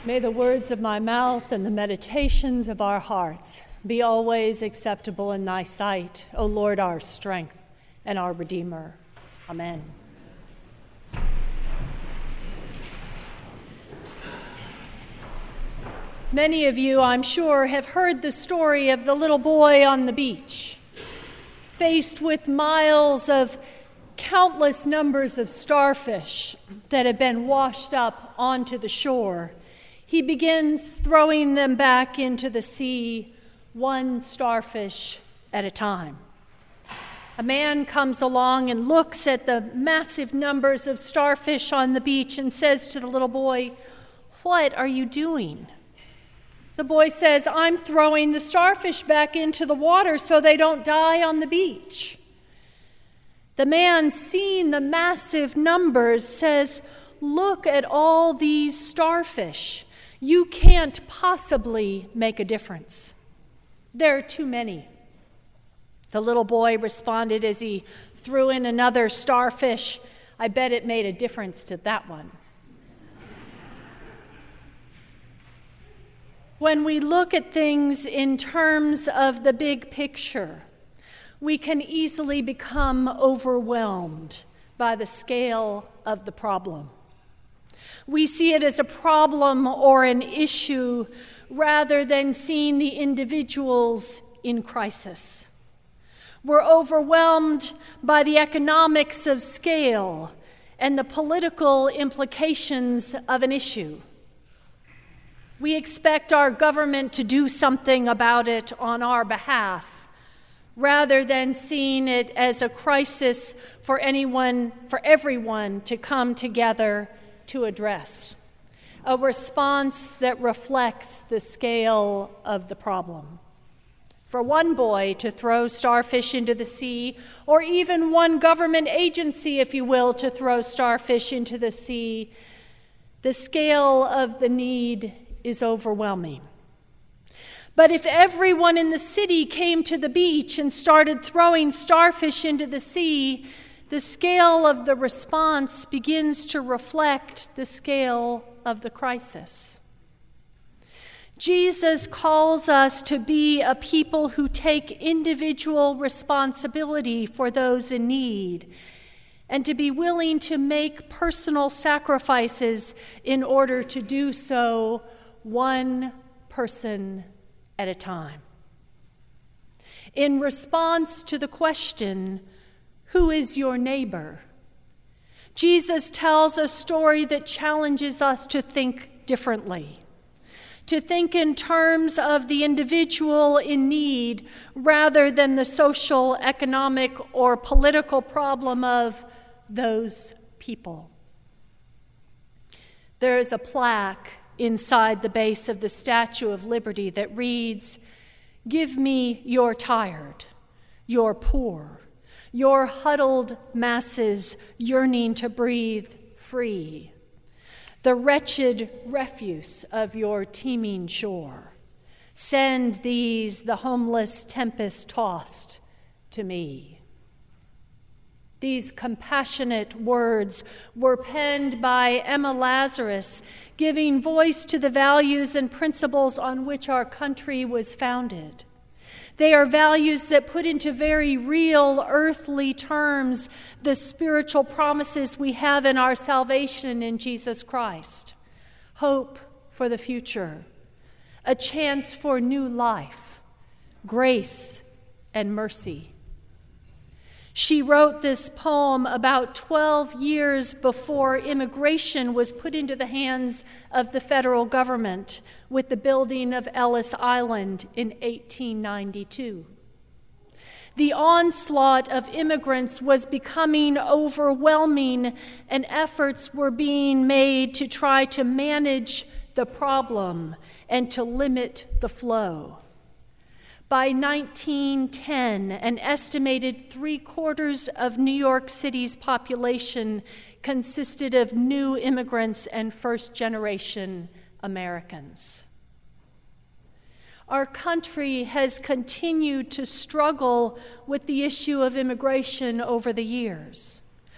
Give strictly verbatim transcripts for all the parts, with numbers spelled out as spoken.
May the words of my mouth and the meditations of our hearts be always acceptable in thy sight, O Lord, our strength and our Redeemer. Amen. Many of you, I'm sure, have heard the story of the little boy on the beach. Faced with miles of countless numbers of starfish that have been washed up onto the shore, he begins throwing them back into the sea, one starfish at a time. A man comes along and looks at the massive numbers of starfish on the beach and says to the little boy, "What are you doing?" The boy says, "I'm throwing the starfish back into the water so they don't die on the beach." The man, seeing the massive numbers, says, "Look at all these starfish. You can't possibly make a difference. There are too many." The little boy responded as he threw in another starfish, "I bet it made a difference to that one." When we look at things in terms of the big picture, we can easily become overwhelmed by the scale of the problem. We see it as a problem or an issue rather than seeing the individuals in crisis. We're overwhelmed by the economics of scale and the political implications of an issue. We expect our government to do something about it on our behalf, rather than seeing it as a crisis for anyone, for everyone to come together to address, a response that reflects the scale of the problem. For one boy to throw starfish into the sea, or even one government agency, if you will, to throw starfish into the sea, the scale of the need is overwhelming. But if everyone in the city came to the beach and started throwing starfish into the sea, the scale of the response begins to reflect the scale of the crisis. Jesus calls us to be a people who take individual responsibility for those in need, and to be willing to make personal sacrifices in order to do so one person at a time. In response to the question, "Who is your neighbor?" Jesus tells a story that challenges us to think differently, to think in terms of the individual in need rather than the social, economic, or political problem of those people. There is a plaque inside the base of the Statue of Liberty that reads, "Give me your tired, your poor, your huddled masses yearning to breathe free, the wretched refuse of your teeming shore. Send these, the homeless tempest-tossed, to me." These compassionate words were penned by Emma Lazarus, giving voice to the values and principles on which our country was founded. They are values that put into very real earthly terms the spiritual promises we have in our salvation in Jesus Christ. Hope for the future, a chance for new life, grace and mercy. She wrote this poem about twelve years before immigration was put into the hands of the federal government with the building of Ellis Island in eighteen ninety-two. The onslaught of immigrants was becoming overwhelming, and efforts were being made to try to manage the problem and to limit the flow. By nineteen ten, an estimated three quarters of New York City's population consisted of new immigrants and first-generation Americans. Our country has continued to struggle with the issue of immigration over the years.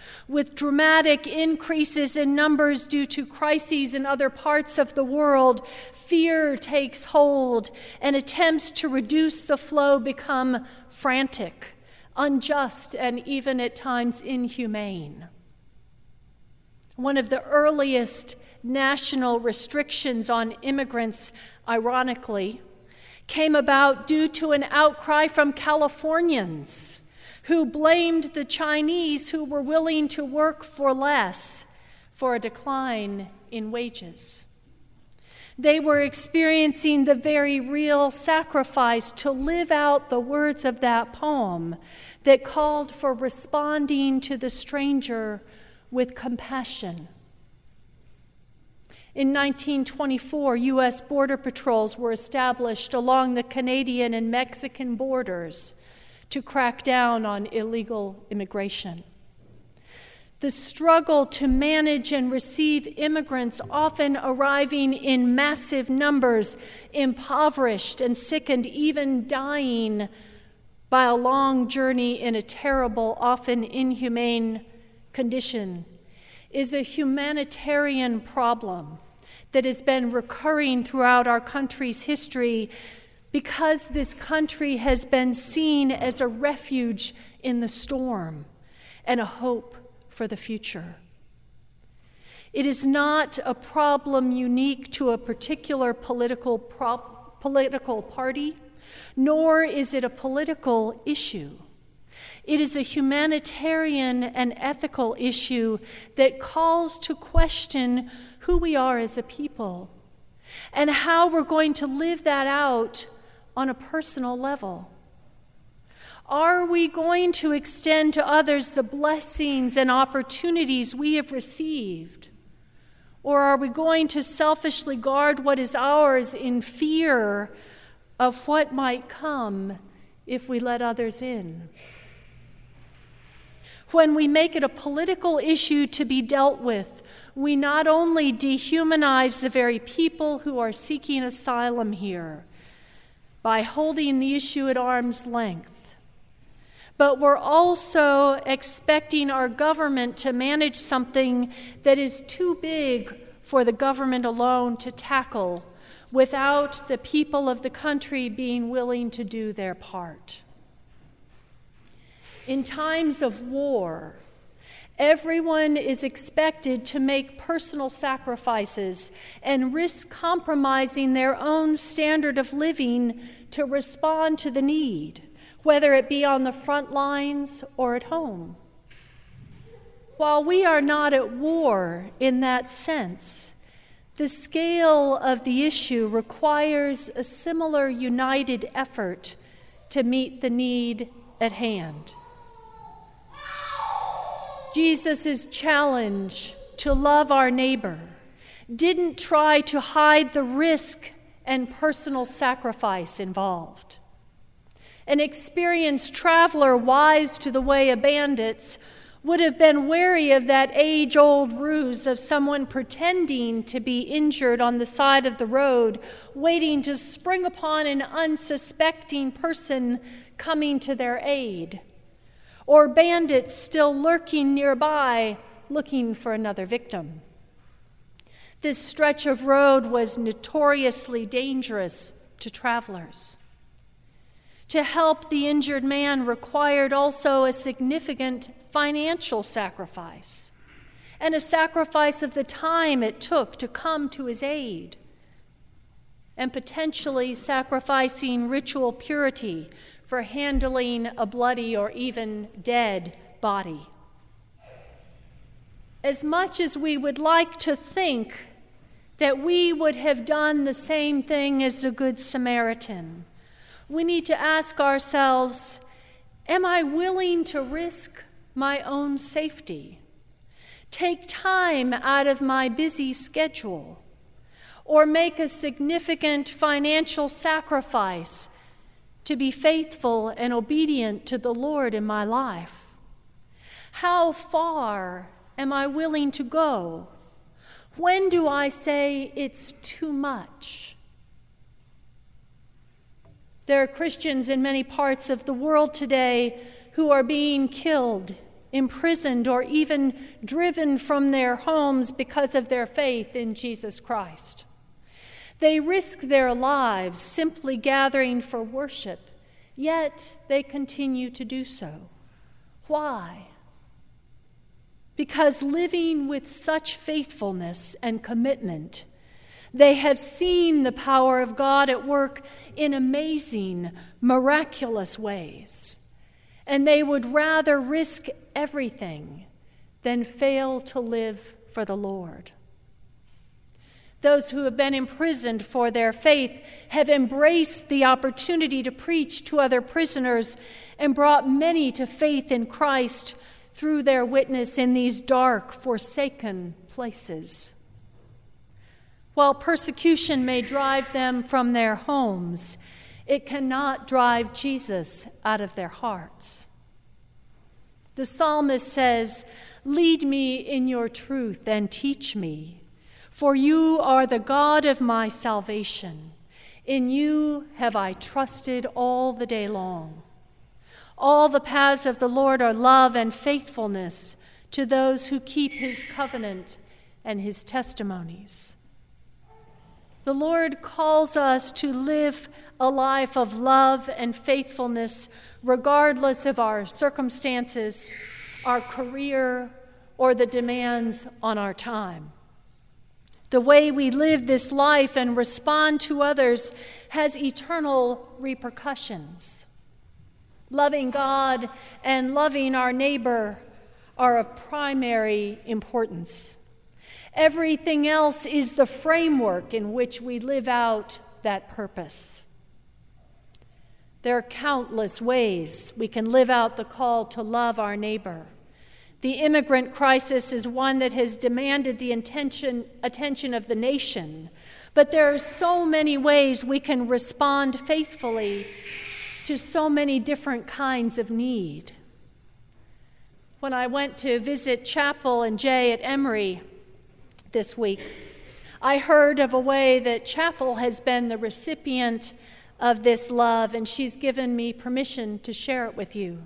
With dramatic increases in numbers due to crises in other parts of the world, fear takes hold, and attempts to reduce the flow become frantic, unjust, and even at times inhumane. One of the earliest national restrictions on immigrants, ironically, came about due to an outcry from Californians who blamed the Chinese who were willing to work for less for a decline in wages. They were experiencing the very real sacrifice to live out the words of that poem that called for responding to the stranger with compassion. In nineteen twenty-four, U S border patrols were established along the Canadian and Mexican borders to crack down on illegal immigration. The struggle to manage and receive immigrants, often arriving in massive numbers, impoverished and sick and even dying by a long journey in a terrible, often inhumane condition, is a humanitarian problem that has been recurring throughout our country's history because this country has been seen as a refuge in the storm and a hope for the future. It is not a problem unique to a particular political, pro- political party, nor is it a political issue. It is a humanitarian and ethical issue that calls to question who we are as a people and how we're going to live that out on a personal level. Are we going to extend to others the blessings and opportunities we have received? Or are we going to selfishly guard what is ours in fear of what might come if we let others in? When we make it a political issue to be dealt with, we not only dehumanize the very people who are seeking asylum here by holding the issue at arm's length, but we're also expecting our government to manage something that is too big for the government alone to tackle without the people of the country being willing to do their part. In times of war, everyone is expected to make personal sacrifices and risk compromising their own standard of living to respond to the need, whether it be on the front lines or at home. While we are not at war in that sense, the scale of the issue requires a similar united effort to meet the need at hand. Jesus' challenge to love our neighbor didn't try to hide the risk and personal sacrifice involved. An experienced traveler wise to the way of bandits would have been wary of that age-old ruse of someone pretending to be injured on the side of the road, waiting to spring upon an unsuspecting person coming to their aid, or bandits still lurking nearby looking for another victim. This stretch of road was notoriously dangerous to travelers. To help the injured man required also a significant financial sacrifice, and a sacrifice of the time it took to come to his aid, and potentially sacrificing ritual purity for handling a bloody or even dead body. As much as we would like to think that we would have done the same thing as the Good Samaritan, we need to ask ourselves, am I willing to risk my own safety, take time out of my busy schedule, or make a significant financial sacrifice to be faithful and obedient to the Lord in my life? How far am I willing to go? When do I say it's too much? There are Christians in many parts of the world today who are being killed imprisoned, or even driven from their homes because of their faith in Jesus Christ. They risk their lives simply gathering for worship, yet they continue to do so. Why? Because living with such faithfulness and commitment, they have seen the power of God at work in amazing, miraculous ways, and they would rather risk everything than fail to live for the Lord. Those who have been imprisoned for their faith have embraced the opportunity to preach to other prisoners and brought many to faith in Christ through their witness in these dark, forsaken places. While persecution may drive them from their homes, it cannot drive Jesus out of their hearts. The psalmist says, "Lead me in your truth and teach me, for you are the God of my salvation. In you have I trusted all the day long. All the paths of the Lord are love and faithfulness to those who keep his covenant and his testimonies." The Lord calls us to live a life of love and faithfulness regardless of our circumstances, our career, or the demands on our time. The way we live this life and respond to others has eternal repercussions. Loving God and loving our neighbor are of primary importance. Everything else is the framework in which we live out that purpose. There are countless ways we can live out the call to love our neighbor. The immigrant crisis is one that has demanded the intention, attention of the nation, but there are so many ways we can respond faithfully to so many different kinds of need. When I went to visit Chapel and Jay at Emory this week, I heard of a way that Chapel has been the recipient of this love, and she's given me permission to share it with you.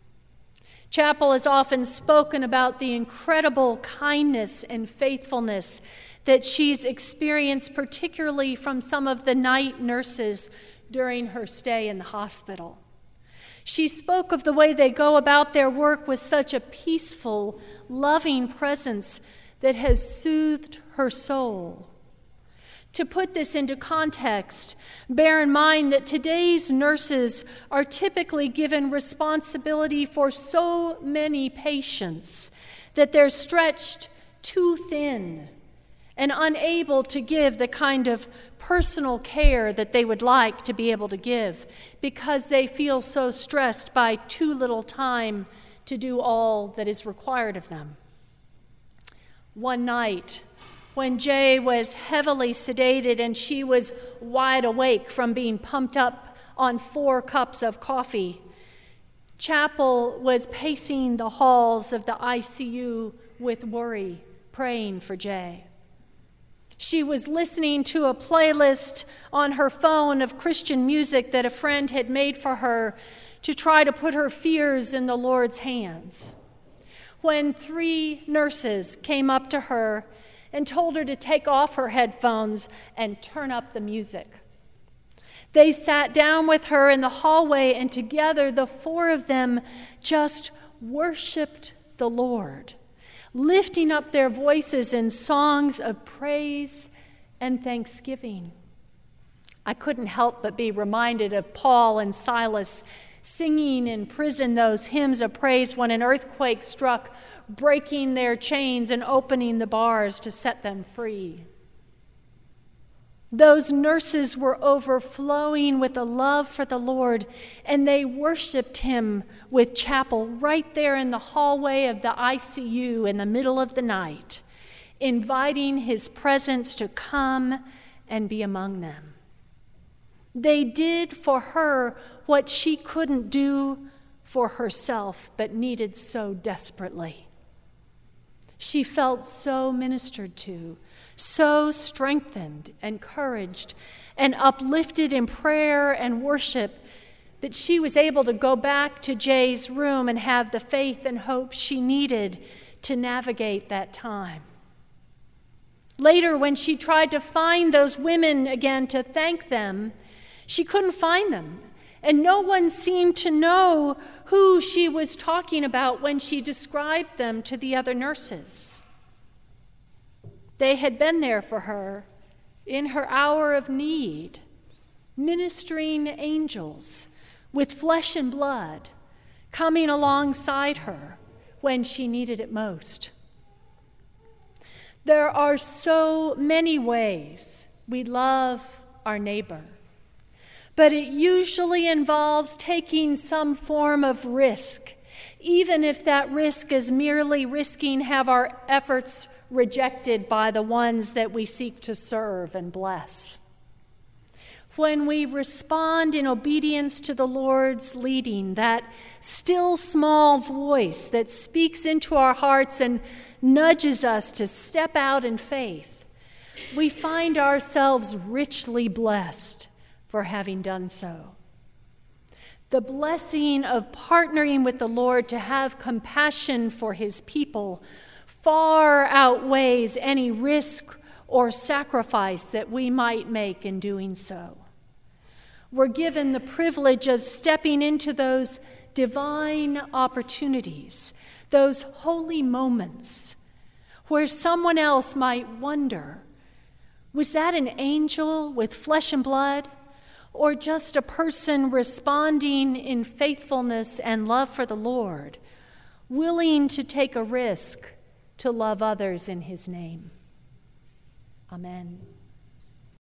Chapel has often spoken about the incredible kindness and faithfulness that she's experienced, particularly from some of the night nurses during her stay in the hospital. She spoke of the way they go about their work with such a peaceful, loving presence that has soothed her soul. To put this into context, bear in mind that today's nurses are typically given responsibility for so many patients that they're stretched too thin and unable to give the kind of personal care that they would like to be able to give because they feel so stressed by too little time to do all that is required of them. One night, when Jay was heavily sedated and she was wide awake from being pumped up on four cups of coffee, Chapel was pacing the halls of the I C U with worry, praying for Jay. She was listening to a playlist on her phone of Christian music that a friend had made for her to try to put her fears in the Lord's hands, when three nurses came up to her and told her to take off her headphones and turn up the music. They sat down with her in the hallway, and together the four of them just worshiped the Lord, lifting up their voices in songs of praise and thanksgiving. I couldn't help but be reminded of Paul and Silas singing in prison those hymns of praise when an earthquake struck, breaking their chains and opening the bars to set them free. Those nurses were overflowing with a love for the Lord, and they worshiped him with Chapel right there in the hallway of the I C U in the middle of the night, inviting his presence to come and be among them. They did for her what she couldn't do for herself, but needed so desperately. She felt so ministered to, so strengthened, encouraged, and uplifted in prayer and worship that she was able to go back to Jay's room and have the faith and hope she needed to navigate that time. Later, when she tried to find those women again to thank them, she couldn't find them. And no one seemed to know who she was talking about when she described them to the other nurses. They had been there for her in her hour of need, ministering angels with flesh and blood coming alongside her when she needed it most. There are so many ways we love our neighbor, but it usually involves taking some form of risk, even if that risk is merely risking have our efforts rejected by the ones that we seek to serve and bless. When we respond in obedience to the Lord's leading, that still small voice that speaks into our hearts and nudges us to step out in faith, we find ourselves richly blessed for having done so. The blessing of partnering with the Lord to have compassion for his people far outweighs any risk or sacrifice that we might make in doing so. We're given the privilege of stepping into those divine opportunities, those holy moments where someone else might wonder, was that an angel with flesh and blood, or just a person responding in faithfulness and love for the Lord, willing to take a risk to love others in his name? Amen.